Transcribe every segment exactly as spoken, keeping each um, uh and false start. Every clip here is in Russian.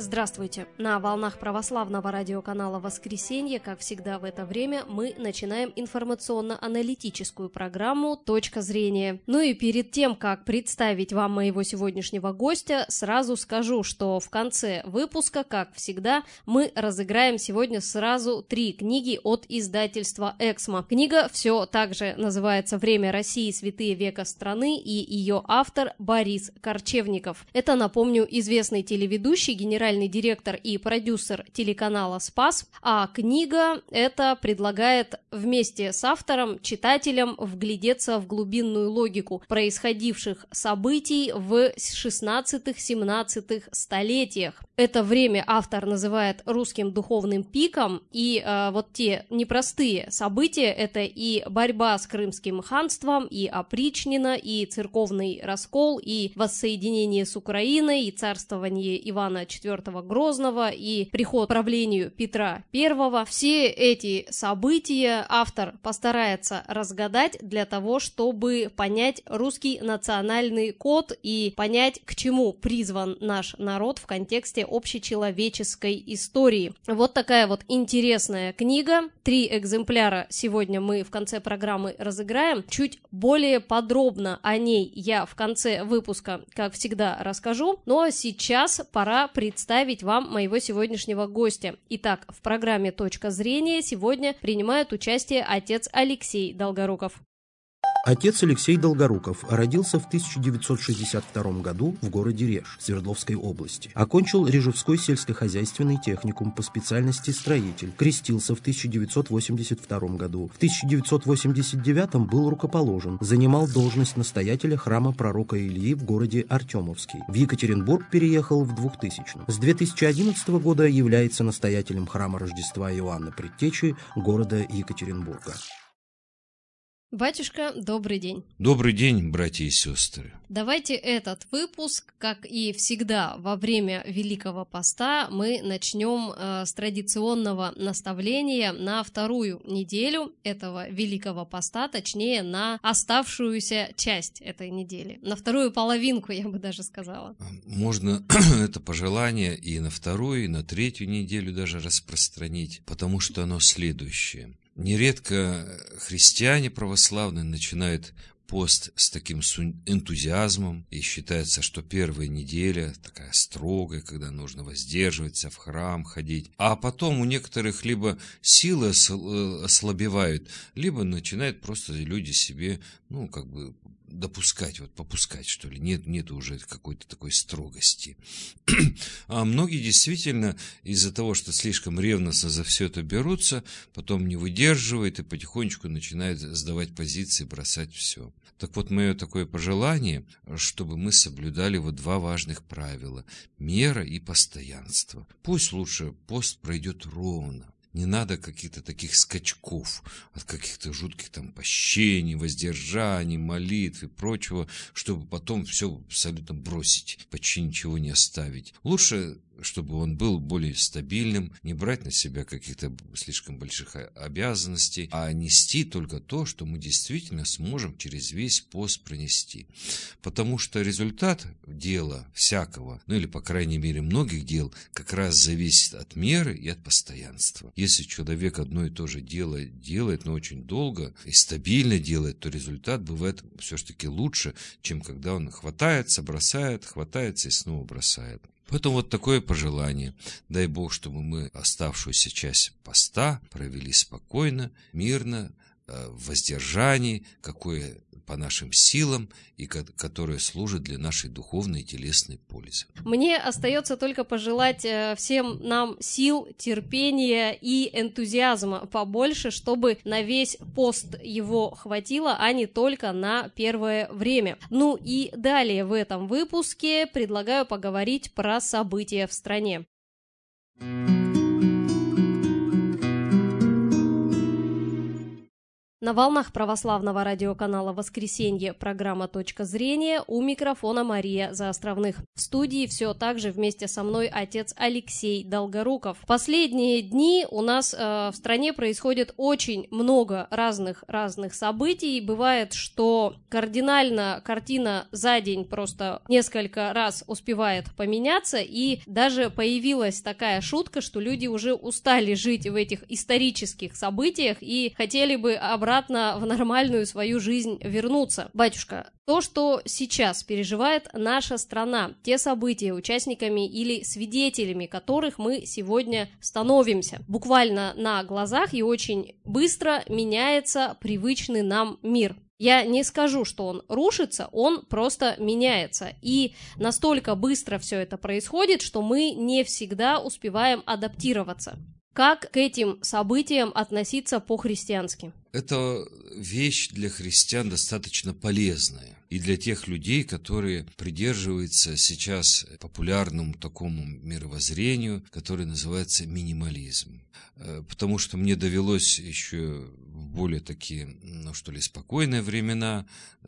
Здравствуйте! На волнах православного радиоканала «Воскресенье», как всегда в это время, мы начинаем информационно-аналитическую программу «Точка зрения». Ну и перед тем, как представить вам моего сегодняшнего гостя, сразу скажу, что в конце выпуска, как всегда, мы разыграем сегодня сразу три книги от издательства «Эксмо». Книга все так же называется «Время России. Святые века страны» и ее автор Борис Корчевников. Это, напомню, известный телеведущий, генеральный генеральный директор и продюсер телеканала «Спас», а книга эта предлагает вместе с автором читателям вглядеться в глубинную логику происходивших событий в шестнадцатом-семнадцатом столетиях. Это время автор называет русским духовным пиком, и э, вот те непростые события — это и борьба с Крымским ханством, и опричнина, и церковный раскол, и воссоединение с Украиной, и царствование Ивана четвёртого Грозного, и приход к правлению Петра Первого. Все эти события автор постарается разгадать для того, чтобы понять русский национальный код и понять, к чему призван наш народ в контексте общечеловеческой истории. Вот такая вот интересная книга. Три экземпляра сегодня мы в конце программы разыграем. Чуть более подробно о ней я в конце выпуска, как всегда, расскажу. Ну а сейчас пора представить представить вам моего сегодняшнего гостя. Итак, в программе «Точка зрения» сегодня принимает участие отец Алексей Долгоруков. Отец Алексей Долгоруков родился в тысяча девятьсот шестьдесят втором году в городе Реж Свердловской области. Окончил Режевской сельскохозяйственный техникум по специальности строитель. Крестился в тысяча девятьсот восемьдесят втором году. В тысяча девятьсот восемьдесят девятом был рукоположен. Занимал должность настоятеля храма пророка Ильи в городе Артемовский. В Екатеринбург переехал в двухтысячном. С две тысячи одиннадцатого года является настоятелем храма Рождества Иоанна Предтечи города Екатеринбурга. Батюшка, добрый день. Добрый день, братья и сестры. Давайте этот выпуск, как и всегда во время Великого Поста, мы начнем э, с традиционного наставления на вторую неделю этого Великого Поста, точнее на оставшуюся часть этой недели, на вторую половинку, я бы даже сказала. Можно это пожелание и на вторую, и на третью неделю даже распространить, потому что оно следующее. Нередко христиане православные начинают пост с таким энтузиазмом, и считается, что первая неделя такая строгая, когда нужно воздерживаться, в храм ходить, а потом у некоторых либо силы ослабевают, либо начинают просто люди себе, ну, как бы допускать, вот попускать, что ли, нет, нет уже какой-то такой строгости. А многие действительно из-за того, что слишком ревностно за все это берутся, потом не выдерживают и потихонечку начинают сдавать позиции, бросать все. Так вот, мое такое пожелание, чтобы мы соблюдали вот два важных правила – мера и постоянство. Пусть лучше пост пройдет ровно. Не надо каких-то таких скачков от каких-то жутких там пощений, воздержаний, молитв и прочего, чтобы потом все абсолютно бросить, почти ничего не оставить. Лучше, чтобы он был более стабильным, не брать на себя каких-то слишком больших обязанностей, а нести только то, что мы действительно сможем через весь пост пронести. Потому что результат дела всякого, ну или, по крайней мере, многих дел, как раз зависит от меры и от постоянства. Если человек одно и то же дело делает, но очень долго и стабильно делает, то результат бывает все-таки лучше, чем когда он хватается, бросает, хватается и снова бросает. Поэтому вот такое пожелание. Дай Бог, чтобы мы оставшуюся часть поста провели спокойно, мирно, в воздержании, какое по нашим силам и которое служит для нашей духовной и телесной пользы. Мне остается только пожелать всем нам сил, терпения и энтузиазма побольше, чтобы на весь пост его хватило, а не только на первое время. Ну и далее в этом выпуске предлагаю поговорить про события в стране. На волнах православного радиоканала «Воскресенье» программа «Точка зрения», у микрофона Мария Заостровных. В студии все так же вместе со мной отец Алексей Долгоруков. В последние дни у нас э, в стране происходит очень много разных разных событий. Бывает, что кардинально картина за день просто несколько раз успевает поменяться, и даже появилась такая шутка, что люди уже устали жить в этих исторических событиях и хотели бы обратно обратно в нормальную свою жизнь вернуться. Батюшка, то, что сейчас переживает наша страна, те события, участниками или свидетелями которых мы сегодня становимся, буквально на глазах, и очень быстро меняется привычный нам мир. Я не скажу, что он рушится, он просто меняется. И настолько быстро все это происходит, что мы не всегда успеваем адаптироваться. Как к этим событиям относиться по-христиански? Это вещь для христиан достаточно полезная. И для тех людей, которые придерживаются сейчас популярному такому мировоззрению, которое называется минимализм. Потому что мне довелось еще в более такие, ну что ли, спокойные времена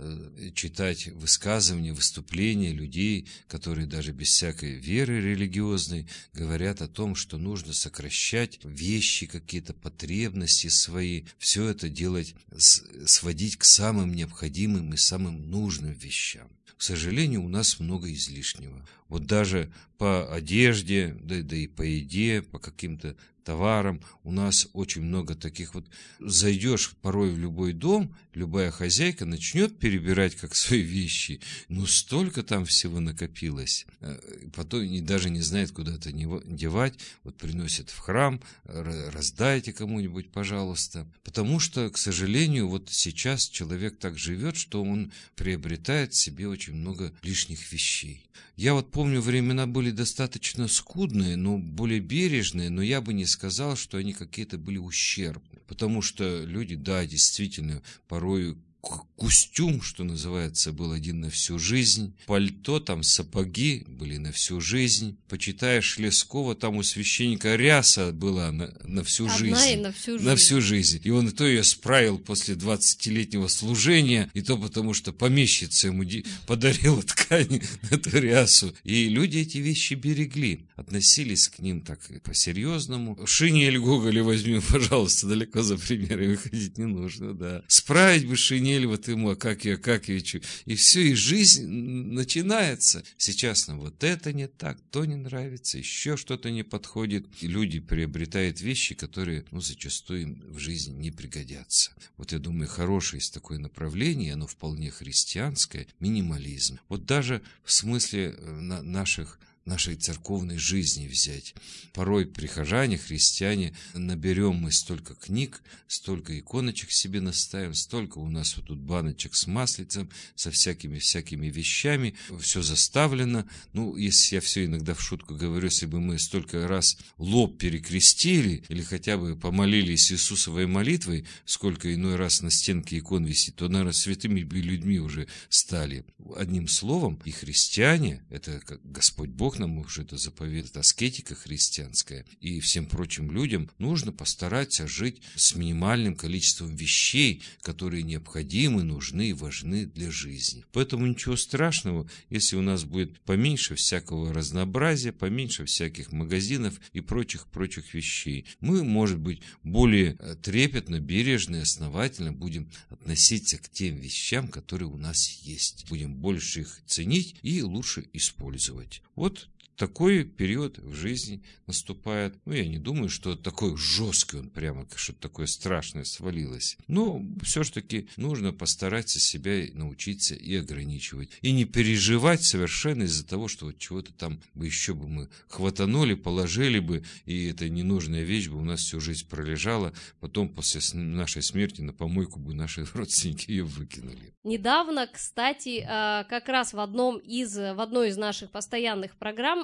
читать высказывания, выступления людей, которые даже без всякой веры религиозной говорят о том, что нужно сокращать вещи, какие-то потребности свои, все это делать, сводить к самым необходимым и самым нужным вещам. К сожалению, у нас много излишнего. Вот даже по одежде, да, да и по еде, по каким-то товарам у нас очень много таких вот. Зайдешь порой в любой дом, любая хозяйка начнет перебирать как свои вещи, но столько там всего накопилось. Потом и даже не знает, куда это девать. Вот приносят в храм, раздайте кому-нибудь, пожалуйста. Потому что, к сожалению, вот сейчас человек так живет, что он приобретает себе очень много лишних вещей. Я вот помню, времена были достаточно скудные, но более бережные, но я бы не сказал, что они какие-то были ущербные. Потому что люди, да, действительно, порою костюм, что называется, был один на всю жизнь. Пальто, там сапоги были на всю жизнь. Почитаешь Лескова, там у священника ряса была на, на всю Одна жизнь. И на всю жизнь. На всю жизнь. И он и то ее справил после двадцатилетнего служения, и то потому, что помещица ему подарила ткань на эту рясу. И люди эти вещи берегли, относились к ним так по-серьезному. Шинель Гоголя возьми, пожалуйста, далеко за примерами ходить не нужно, да. Справить бы шинель вот ему, Акакию Акакевичу, и все, и жизнь начинается. Сейчас нам вот это не так, то не нравится, еще что-то не подходит. И люди приобретают вещи, которые, ну, зачастую им в жизни не пригодятся. Вот я думаю, хорошее есть такое направление, оно вполне христианское, минимализм. Вот даже в смысле наших нашей церковной жизни взять. Порой прихожане, христиане, наберем мы столько книг, столько иконочек себе наставим, столько у нас вот тут баночек с маслицем, со всякими-всякими вещами, все заставлено. Ну, если я все иногда в шутку говорю, если бы мы столько раз лоб перекрестили или хотя бы помолились Иисусовой молитвой, сколько иной раз на стенке икон висит, то, наверное, святыми людьми уже стали. Одним словом, и христиане, это как Господь Бог нам уже это заповедует, аскетика христианская, и всем прочим людям нужно постараться жить с минимальным количеством вещей, которые необходимы, нужны и важны для жизни. Поэтому ничего страшного, если у нас будет поменьше всякого разнообразия, поменьше всяких магазинов и прочих-прочих вещей. Мы, может быть, более трепетно, бережно и основательно будем относиться к тем вещам, которые у нас есть. Будем больше их ценить и лучше использовать. Вот такой период в жизни наступает. Ну, я не думаю, что такой жесткий он прямо, что-то такое страшное свалилось. Но все-таки нужно постараться себя научиться и ограничивать. И не переживать совершенно из-за того, что вот чего-то там бы еще бы мы хватанули, положили бы, и эта ненужная вещь бы у нас всю жизнь пролежала. Потом после нашей смерти на помойку бы наши родственники ее выкинули. Недавно, кстати, как раз в одном из, в одной из наших постоянных программ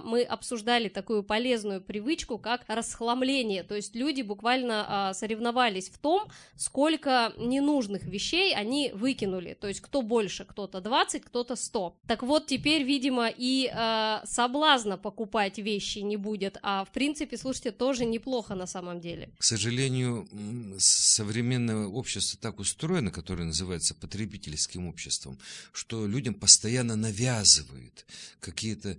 там мы обсуждали такую полезную привычку, как расхламление. То есть люди буквально а, соревновались в том, сколько ненужных вещей они выкинули. То есть кто больше, кто-то двадцать, кто-то сто. Так вот, теперь, видимо, и а, соблазна покупать вещи не будет. А в принципе, слушайте, тоже неплохо на самом деле. К сожалению, современное общество так устроено, которое называется потребительским обществом, что людям постоянно навязывают какие-то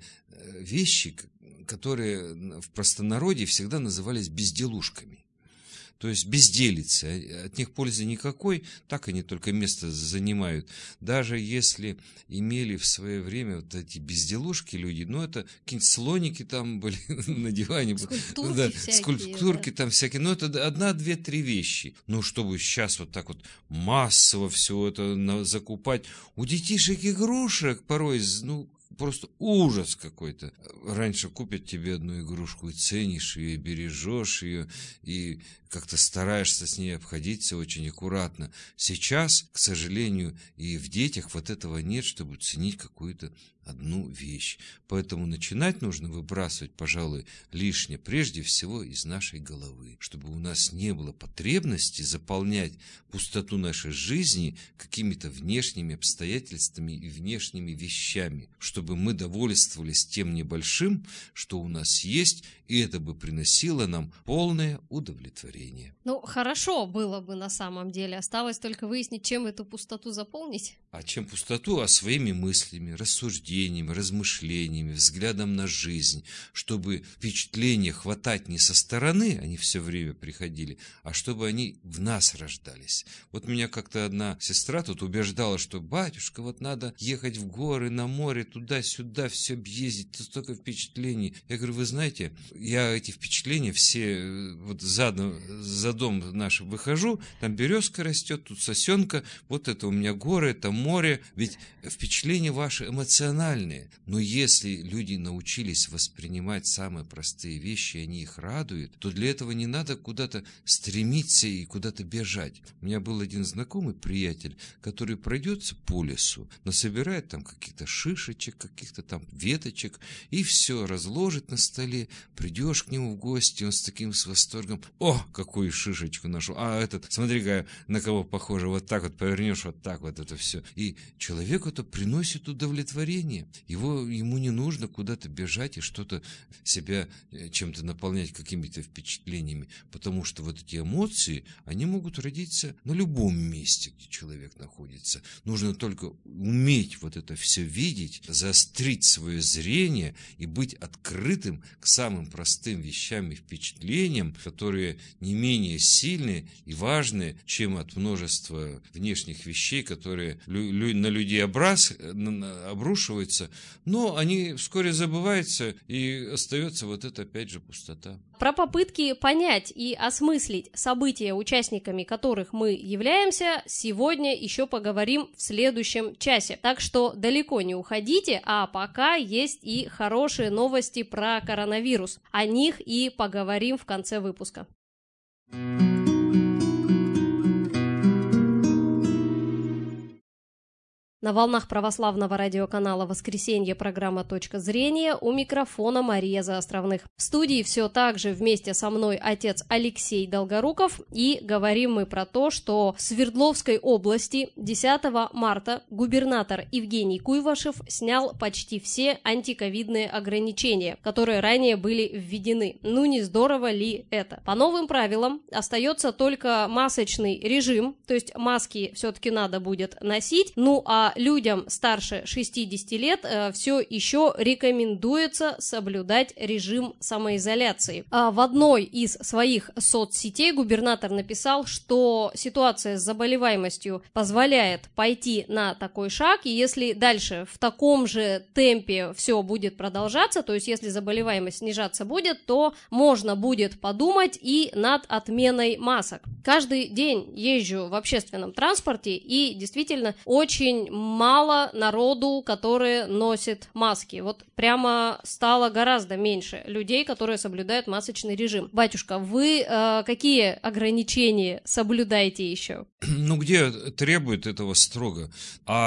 вещи, которые в простонародье всегда назывались безделушками. То есть безделицы, от них пользы никакой, так они только место занимают. Даже если имели в свое время вот эти безделушки люди, ну это какие-нибудь слоники там были на диване, скульптурки, да, всякие, скульптурки да. там всякие, ну это одна, две, три вещи. Ну чтобы сейчас вот так вот массово все это закупать, у детишек игрушек порой, ну, просто ужас какой-то. Раньше купят тебе одну игрушку, и ценишь ее, и бережешь ее, и как-то стараешься с ней обходиться очень аккуратно. Сейчас, к сожалению, и в детях вот этого нет, чтобы ценить какую-то одну вещь. Поэтому начинать нужно выбрасывать, пожалуй, лишнее, прежде всего из нашей головы, чтобы у нас не было потребности заполнять пустоту нашей жизни какими-то внешними обстоятельствами и внешними вещами, чтобы мы довольствовались тем небольшим, что у нас есть, и это бы приносило нам полное удовлетворение. Ну, хорошо было бы на самом деле. Осталось только выяснить, чем эту пустоту заполнить. А чем пустоту? А своими мыслями, рассуждениями, размышлениями, взглядом на жизнь, чтобы впечатления хватать не со стороны, они все время приходили, а чтобы они в нас рождались. Вот меня как-то одна сестра тут убеждала, что батюшка, вот надо ехать в горы, на море, туда-сюда, все объездить, столько впечатлений. Я говорю, вы знаете, я эти впечатления все вот за, за дом наш выхожу, там березка растет, тут сосенка, вот это у меня горы, это море, ведь впечатления ваши эмоциональные. Но если люди научились воспринимать самые простые вещи, и они их радуют, то для этого не надо куда-то стремиться и куда-то бежать. У меня был один знакомый приятель, который пройдется по лесу, насобирает там каких-то шишечек, каких-то там веточек, и все разложит на столе. Придешь к нему в гости, он с таким с восторгом: о, какую шишечку нашел, а этот, смотри-ка, на кого похоже, вот так вот повернешь, вот так вот это все. И человеку это приносит удовлетворение. Его, ему не нужно куда-то бежать и что-то себя чем-то наполнять, какими-то впечатлениями, потому что вот эти эмоции, они могут родиться на любом месте, где человек находится. Нужно только уметь вот это все видеть, заострить свое зрение и быть открытым к самым простым вещам и впечатлениям, которые не менее сильные и важные, чем от множества внешних вещей, которые на людей образ, обрушиваются, но они вскоре забываются, и остается вот это опять же пустота. Про попытки понять и осмыслить события, участниками которых мы являемся, сегодня еще поговорим в следующем часе. Так что далеко не уходите, а пока есть и хорошие новости про коронавирус. О них и поговорим в конце выпуска. На волнах православного радиоканала «Воскресенье» программа «Точка зрения», у микрофона Мария Заостровных. В студии все так же вместе со мной отец Алексей Долгоруков, и говорим мы про то, что в Свердловской области десятого марта губернатор Евгений Куйвашев снял почти все антиковидные ограничения, которые ранее были введены. Ну не здорово ли это? По новым правилам остается только масочный режим, то есть маски все-таки надо будет носить, ну а людям старше шестидесяти лет э, все еще рекомендуется соблюдать режим самоизоляции. А в одной из своих соцсетей губернатор написал, что ситуация с заболеваемостью позволяет пойти на такой шаг, и если дальше в таком же темпе все будет продолжаться, то есть если заболеваемость снижаться будет, то можно будет подумать и над отменой масок. Каждый день езжу в общественном транспорте, и действительно очень мало народу, которые носят маски. Вот прямо стало гораздо меньше людей, которые соблюдают масочный режим. Батюшка, вы э, какие ограничения соблюдаете еще? Ну, где требует этого строго? А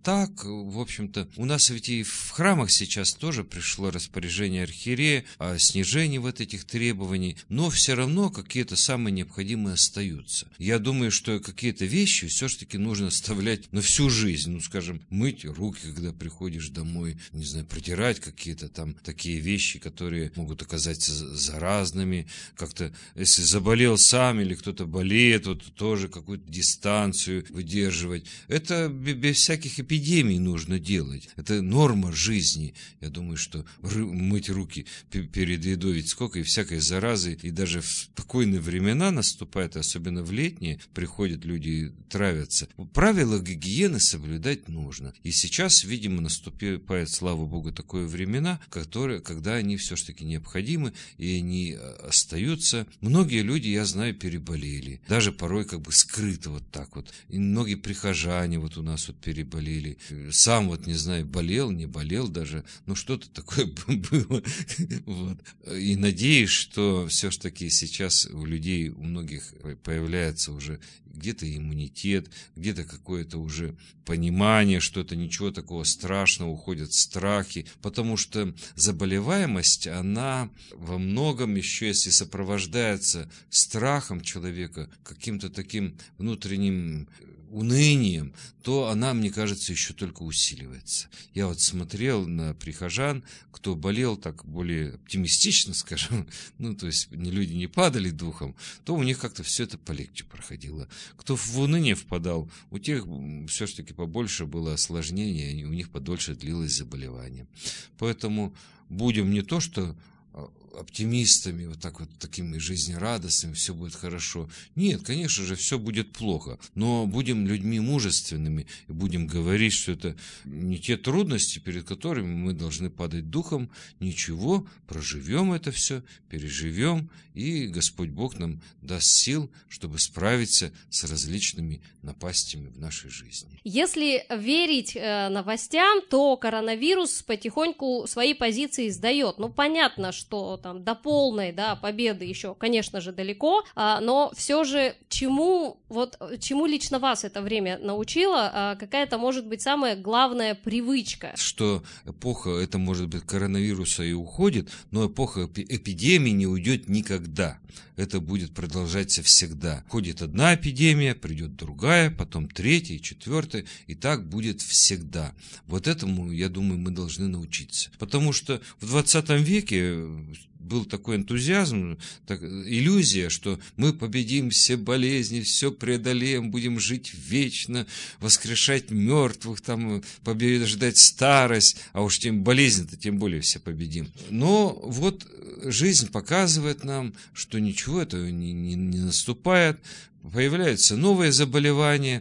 так, в общем-то, у нас ведь и в храмах сейчас тоже пришло распоряжение архиерея о снижении вот этих требований, но все равно какие-то самые необходимые остаются. Я думаю, что какие-то вещи все-таки нужно оставлять на всю жизнь. Ну, скажем, мыть руки, когда приходишь домой, не знаю, протирать какие-то там такие вещи, которые могут оказаться заразными. Как-то, если заболел сам или кто-то болеет, вот тоже какую-то дистанцию выдерживать. Это без всяких эпидемий нужно делать. Это норма жизни. Я думаю, что мыть руки перед едой, ведь сколько и всякой заразы, и даже в спокойные времена наступает, особенно в летние, приходят люди и травятся. Правила гигиены соблюдать нужно. И сейчас, видимо, наступает, слава богу, такое времена, которые, когда они все-таки необходимы, и они остаются. Многие люди, я знаю, переболели. Даже порой как бы скрыто вот так вот. И многие прихожане вот у нас вот переболели. Сам вот, не знаю, болел, не болел даже, но что-то такое было. Вот. И надеюсь, что все-таки сейчас у людей, у многих появляется уже где-то иммунитет, где-то какое-то уже понимание, что это ничего такого страшного, уходят страхи, потому что заболеваемость, она во многом еще, если сопровождается страхом человека, каким-то таким внутренним унынием, то она, мне кажется, еще только усиливается. Я вот смотрел на прихожан, кто болел так более оптимистично, скажем, ну, то есть люди не падали духом, то у них как-то все это полегче проходило. Кто в уныние впадал, у тех все-таки побольше было осложнений, и у них подольше длилось заболевание. Поэтому будем не то, что оптимистами, вот так вот такими жизнерадостными, все будет хорошо. Нет, конечно же, все будет плохо, но будем людьми мужественными и будем говорить, что это не те трудности, перед которыми мы должны падать духом, ничего, проживем это все, переживем, и Господь Бог нам даст сил, чтобы справиться с различными напастями в нашей жизни. Если верить э, новостям, то коронавирус потихоньку свои позиции сдает. Ну, понятно, что там до полной, да, победы еще, конечно же, далеко, а, но все же чему, вот, чему лично вас это время научило, а, какая-то, может быть, самая главная привычка? Что эпоха, это может быть коронавируса и уходит, но эпоха эпидемии не уйдет никогда. Это будет продолжаться всегда. Ходит одна эпидемия, придет другая, потом третья, четвертая, и так будет всегда. Вот этому, я думаю, мы должны научиться. Потому что в двадцатом веке был такой энтузиазм, так, иллюзия, что мы победим все болезни, все преодолеем, будем жить вечно, воскрешать мертвых, там, побеждать старость, а уж тем болезнь-то тем более все победим. Но вот жизнь показывает нам, что ничего этого не, не, не наступает, появляются новые заболевания,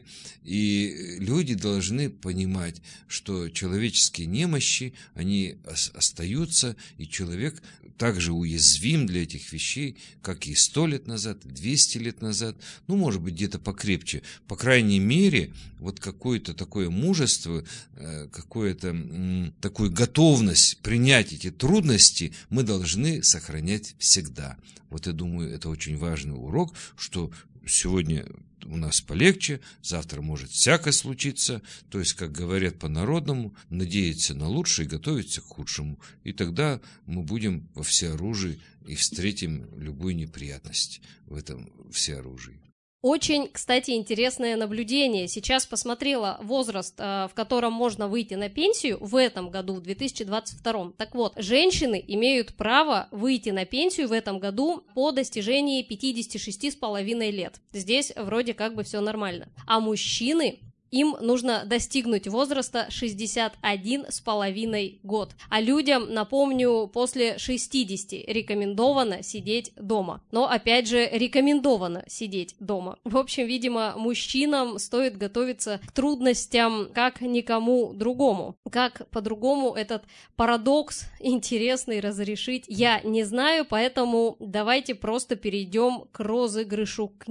и люди должны понимать, что человеческие немощи, они остаются, и человек также уязвим для этих вещей, как и сто лет назад, и двести лет назад, ну, может быть, где-то покрепче. По крайней мере, вот какое-то такое мужество, какое-то такую готовность принять эти трудности мы должны сохранять всегда. Вот я думаю, это очень важный урок, что сегодня у нас полегче, завтра может всякое случиться, то есть, как говорят по-народному, надеяться на лучшее и готовиться к худшему, и тогда мы будем во всеоружии и встретим любую неприятность в этом всеоружии. Очень, кстати, интересное наблюдение. Сейчас посмотрела возраст, в котором можно выйти на пенсию в этом году, в две тысячи двадцать втором. Так вот, женщины имеют право выйти на пенсию в этом году по достижении пятидесяти шести с половиной лет. Здесь вроде как бы все нормально. А мужчины... им нужно достигнуть возраста шестьдесят один с половиной год. А людям, напомню, после шестидесяти рекомендовано сидеть дома. Но, опять же, рекомендовано сидеть дома. В общем, видимо, мужчинам стоит готовиться к трудностям как никому другому. Как по-другому этот парадокс интересный разрешить, я не знаю, поэтому давайте просто перейдем к розыгрышу книг.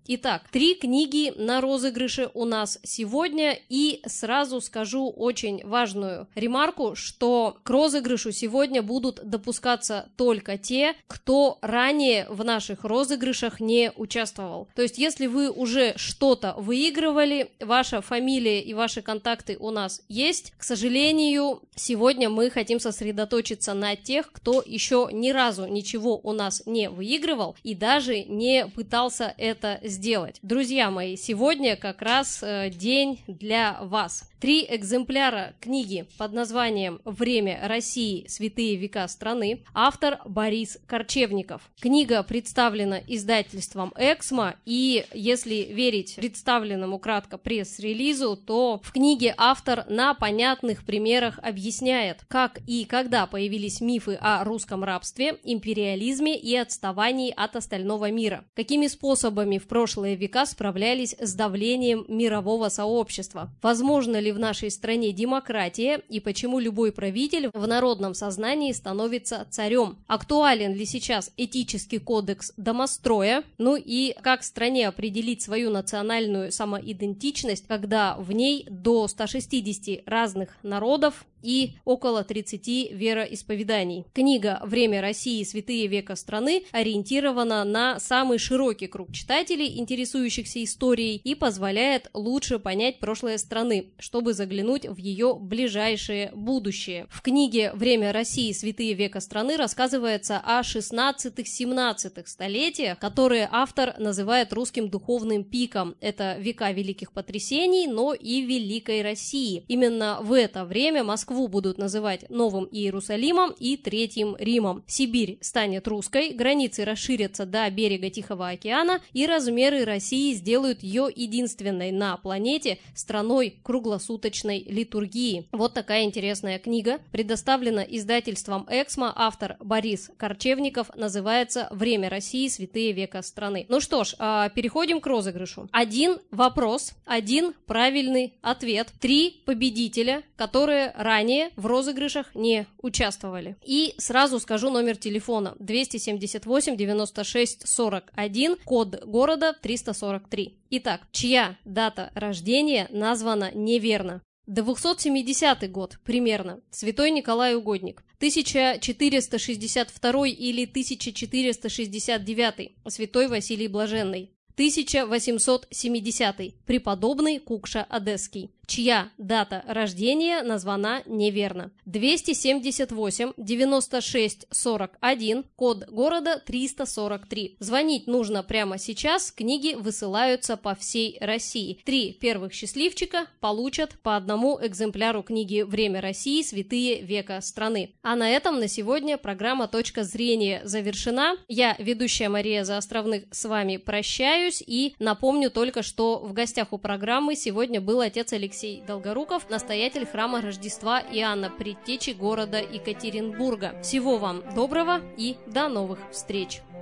Итак, три книги на розыгрыше у нас сегодня, и сразу скажу очень важную ремарку, что к розыгрышу сегодня будут допускаться только те, кто ранее в наших розыгрышах не участвовал. То есть, если вы уже что-то выигрывали, ваша фамилия и ваши контакты у нас есть, к сожалению, сегодня мы хотим сосредоточиться на тех, кто еще ни разу ничего у нас не выигрывал и даже не пытался это сделать. Друзья мои, сегодня как раз э, день для вас. Три экземпляра книги под названием «Время России. Святые века страны». Автор Борис Корчевников. Книга представлена издательством «Эксмо», и если верить представленному кратко пресс-релизу, то в книге автор на понятных примерах объясняет, как и когда появились мифы о русском рабстве, империализме и отставании от остального мира, какими способами в прошлые века справлялись с давлением мирового сообщества, возможно ли в нашей стране демократия и почему любой правитель в народном сознании становится царем, актуален ли сейчас этический кодекс домостроя, ну и как стране определить свою национальную самоидентичность, когда в ней до ста шестидесяти разных народов и около тридцати вероисповеданий. Книга «Время России. Святые века страны» ориентирована на самый широкий круг читателей, интересующихся историей, и позволяет лучше понять прошлое страны, чтобы заглянуть в ее ближайшее будущее. В книге «Время России. Святые века страны» рассказывается о шестнадцатых-семнадцатых столетиях, которые автор называет русским духовным пиком. Это века великих потрясений, но и Великой России. Именно в это время Москва будут называть Новым Иерусалимом и Третьим Римом. Сибирь станет русской, границы расширятся до берега Тихого океана, и размеры России сделают ее единственной на планете страной круглосуточной литургии. Вот такая интересная книга, предоставлена издательством «Эксмо», автор Борис Корчевников, называется «Время России. Святые века страны». Ну что ж, переходим к розыгрышу. Один вопрос, один правильный ответ, три победителя, которые ранее в розыгрышах не участвовали. И сразу скажу номер телефона: двести семьдесят восемь девяносто шесть сорок один, код города триста сорок три. Итак, чья дата рождения названа неверно? двухсот семидесятый год примерно. Святой Николай Угодник. тысяча четыреста шестьдесят второй или тысяча четыреста шестьдесят девятый. Святой Василий Блаженный. тысяча восемьсот семидесятый. Преподобный Кукша Одесский. Чья дата рождения названа неверно? двести семьдесят восемь девяносто шесть сорок один, код города триста сорок три. Звонить нужно прямо сейчас, книги высылаются по всей России. Три первых счастливчика получат по одному экземпляру книги «Время России. Святые века страны». А на этом на сегодня программа «Точка зрения» завершена. Я, ведущая Мария Заостровных, с вами прощаюсь и напомню только, что в гостях у программы сегодня был отец Алексей Алексей Долгоруков, настоятель храма Рождества Иоанна Предтечи города Екатеринбурга. Всего вам доброго и до новых встреч!